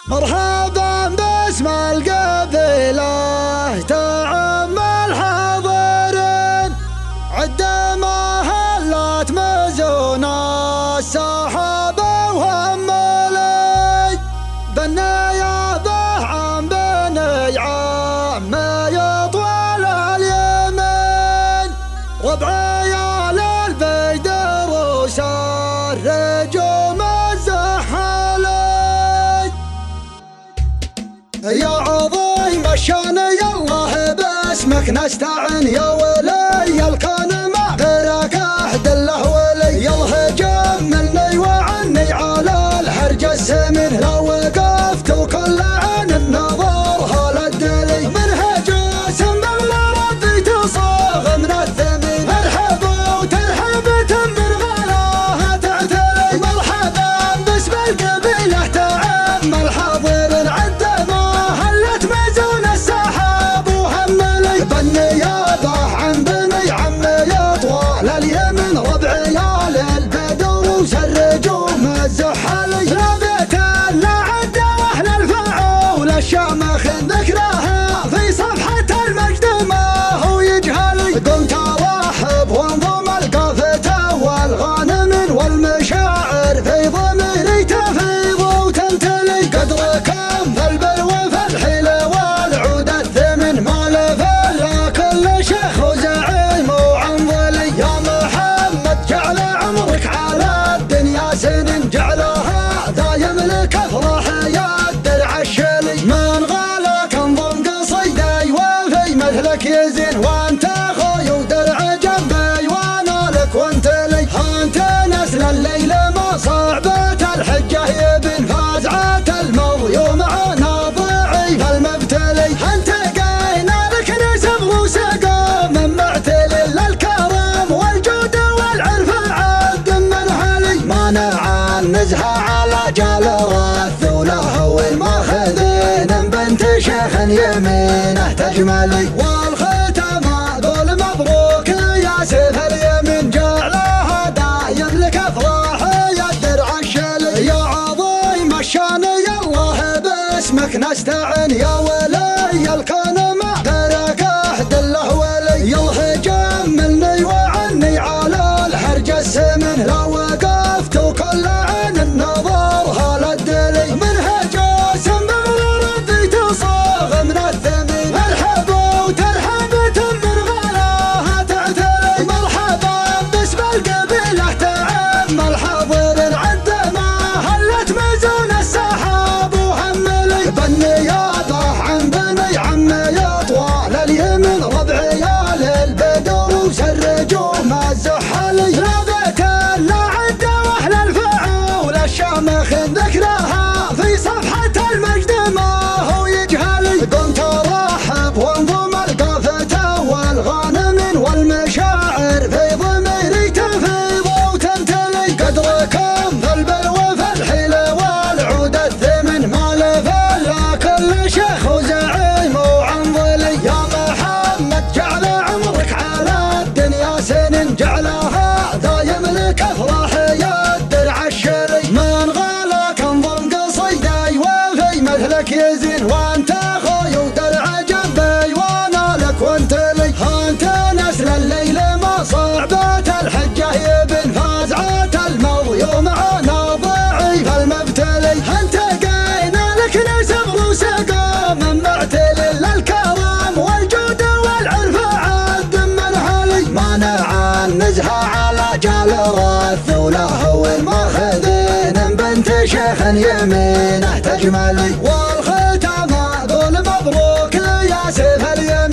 مرحبا باسم القبيلة تعم الحاضرين، عد ما هلت مزون السحابة وهملي، بالنيابة عن بني عم يطول اليمين، ربعي للبيدروس الرجوم الزحالي. يا عظيم الشان يالله باسمك نستعن، يا ولي الكون ما غيرك احد له ولي، يالله جملني وعني على الحرج السمين، لو وقفت وكل عين النظر هالدلي، منهج سمم لربي تصاغ من الثمين، مرحبا وترحب تنبر غلاها تعتلي، مرحبا باسم القبيلة تعم الحاضرين، عد بالنيابة عن بني عم يطول اليمن، ربعي للبدروس الرجوم الزحالي، لا بيت لا عد واهل الفعول الشامخ ذكرها في صفحة المجد ما هو يجهلي، قمت ارحب وانظم القافة والغانم والمشاعر في ضميري تفيض وتمتلي، قدركم في البلوى في الحيلة والعود الثمن، ما شيخ وزعيم وعنظلي، يا محمد جعل عمرك على الدنيا سنين، جعلها دايم لك افراح يا الدرع الشلي، من غالك انظم قصيدي وفي مثلك يزين، وانت اخوي ودرع جنبي وانا لك وانت لي، انت نسل الليل ما صعبت الحجه يبن، فازعه المضي ومعنا ضعيف المبتلي، انت قاينا لك نسب وسقا من معتل للكرم والجود والعرف عد من هلي، مانع النزهة على جال رث وله الماخذين، بنت شيخ يمينه تجملي، والختام ذول مبروك يا سيف اليمين، جعلها دايم لك افراح يا الدرع الشلي، يا عظيم الشان يالله باسمك نستعن، يا ولي الكون ما غيرك احد له ولي، يالله جملني وعني على الحرج السمن، لو وقفت وكل عين النظر هالدلي، منهج سمم لربي تصاغ من الثمين، مرحبا وترحب تنبر غلاها تعتلي، مرحبا باسم القبيلة تعم الحاضرين، عد ما هلت مزون السحاب وهملي، بالنيابة عن بني عم يطول اليمن، ربعي للبدروس الرجوم الزحالي، لا بيت لا عد واهل الفعول الشامخ ذكرها في صفحة المجد ما هو يجهلي، قمت ارحب وانظم القافة والغانم والمشاعر في ضميري تفيض وتمتلي، قدركم في البلوى في الحيلة والعود الثمن، ما لفلا كل شيخ وزعيم وعنظلي، يا محمد جعل عمرك على الدنيا سنين، جعلها دايم لك افراح يا الدرع الشلي، من غالك انظم قصيدي وفي مثلك يزين، وانت اخوي ودرع جنبي وانا لك وانت لي، انت نسل الليل ما صعبت الحجه يبن، فازعه المضي ومعنا ضعيف المبتلي، انت قاينا لك نسب وسقا من معتل للكرم والجود والعرف عد من هلي، مانع النزهة على جال رث وله الماخذين، بنت شيخ يمينه تجملي، والختام ذول مبروك يا سيف اليمين.